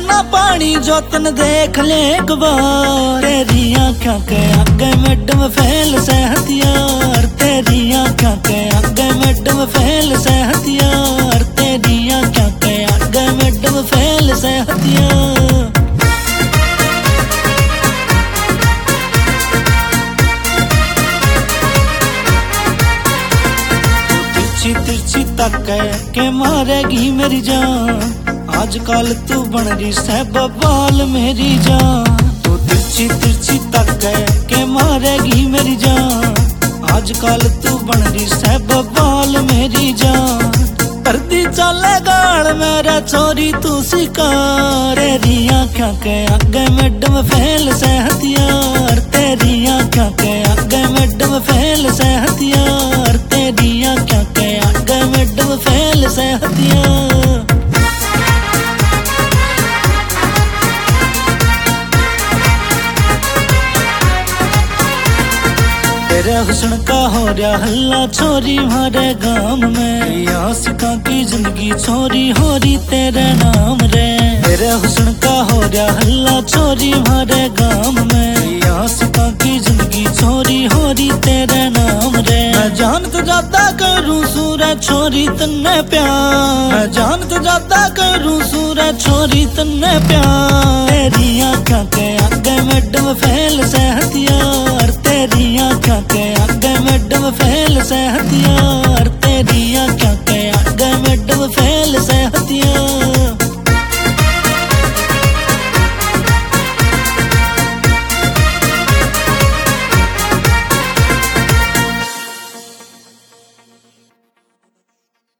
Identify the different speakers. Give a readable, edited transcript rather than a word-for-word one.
Speaker 1: ना पानी जो तन देख ले एक बार। तेरी आँखों के आगे मैडम फेल से हथियार। तेरी आँखों के आगे मैडम फेल से हथियार। तेरी आँखों के आगे मैडम फेल से हथियार। तिरछी तिरछी तक के मारेगी मेरी जान। आजकल तू बन रही है बवाल मेरी जान। तू तिरछी तिरछी तक के मारेगी मेरी जान। आजकल तू बन रही है बवाल मेरी जान। करती चले गाल मेरा छोरी तू शिकार। तेरी आँखों के आगे मैडम फेल से हथियार। तेरी आँखों के आगे मैडम फेल से हथियार। तेरी आँखों के आगे मैडम फेल से हथियार। तेरे हुस्न का हो रहा हल्ला छोरी हमारे गांव में। आशिका की जिंदगी छोरी हो रही तेरे नाम रे। तेरे हुस्न का हो रहा हल्ला छोरी हमारे गांव में। आशिका की जिंदगी छोरी हो रही तेरे नाम रे। मैं जान तो ज्यादा करूँ सूरज छोरी तन्ने प्यार। मैं जान तो ज्यादा करूँ सूरज छोरी तन्ने प्यार। तेरी आँखों के आगे मैडम फेल से